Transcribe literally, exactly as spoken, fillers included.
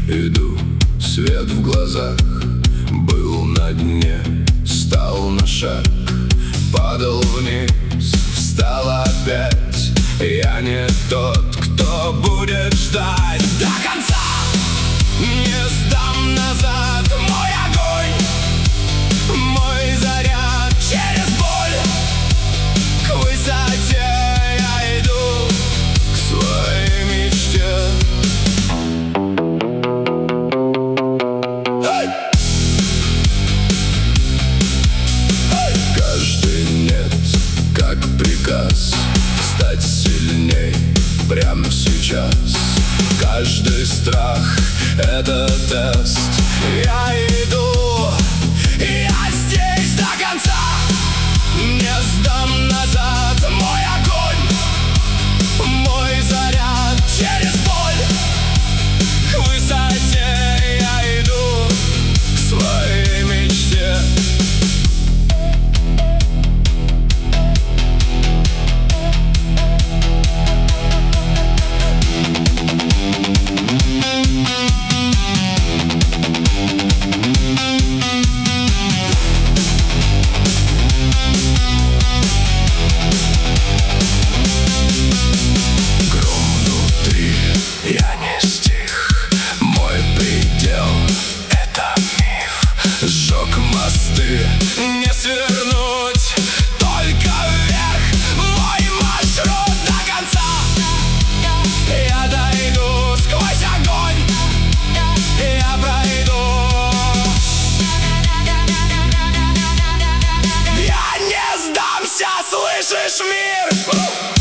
Иду, свет в глазах, был на дне, стал на шаг, падал вниз, встал опять. Я не тот, кто будет ждать до конца. Не сдам назад мой огонь, мой заряд через боль. К высоте я иду, к своей мечте. Hey! Hey! Каждый нет, как приказ, стать сильней прямо сейчас. Каждый страх — это тест. Я иду, я здесь до конца. Не сдам назад мой огонь, мой заряд через боль. К высоте я иду, к своей мечте. Сжег мосты, не свернуть, только вверх. Мой маршрут до конца. Я дойду сквозь огонь, я пройду. Я не сдамся, слышишь, мир?